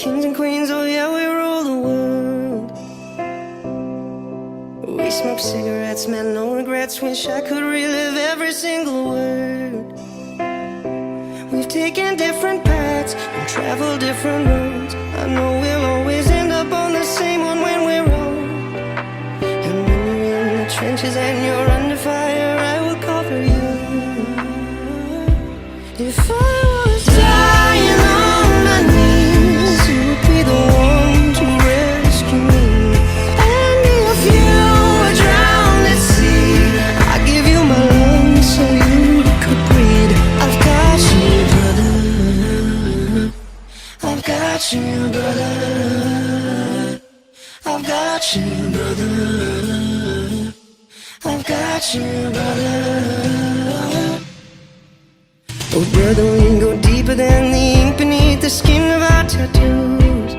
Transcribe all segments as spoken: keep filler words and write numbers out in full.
kings and queens, oh yeah, we rule the world. We smoke cigarettes, man, no regrets. Wish I could relive every single word. We've taken different paths and traveled different roads. I know we'll always end up on the same one when we're old. And when you're in the trenches and you're under fire, I will cover you. If I was dying on my knees, you would be the one to rescue me. And if you were drowned at sea, I'd give you my lungs so you could breathe. I've got you, brother. I've got you, brother. I've got you, brother. I've got you, brother. Oh brother, we go deeper than the ink beneath the skin of our tattoos.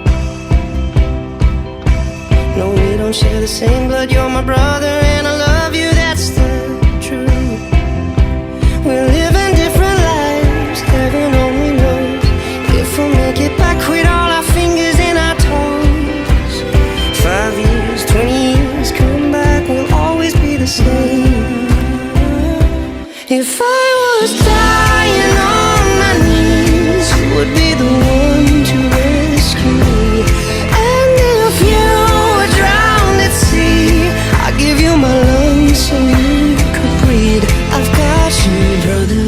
No, we don't share the same blood. You're my brother and I love you, that's the truth. We're living different lives, heaven only knows if we'll make it back with all our fingers and our toes. Five years, twenty years, come back, we'll always be the same. If I was dying on my knees, you would be the one to rescue me. And if you were drowned at sea, I'd give you my lungs so you could breathe. I've got you, brother.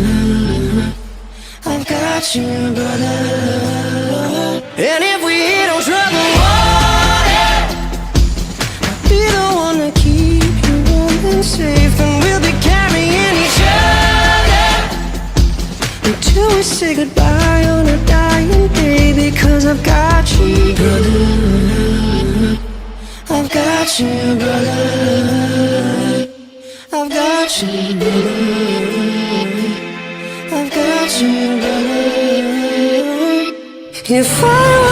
I've got you, brother. And if we don't trouble water, I'll be the one to keep you warm and safe. And we'll be carrying each other until we say goodbye on a dying day. Because I've got you, brother. I've got you, brother. I've got you, brother. I've got you, brother. If I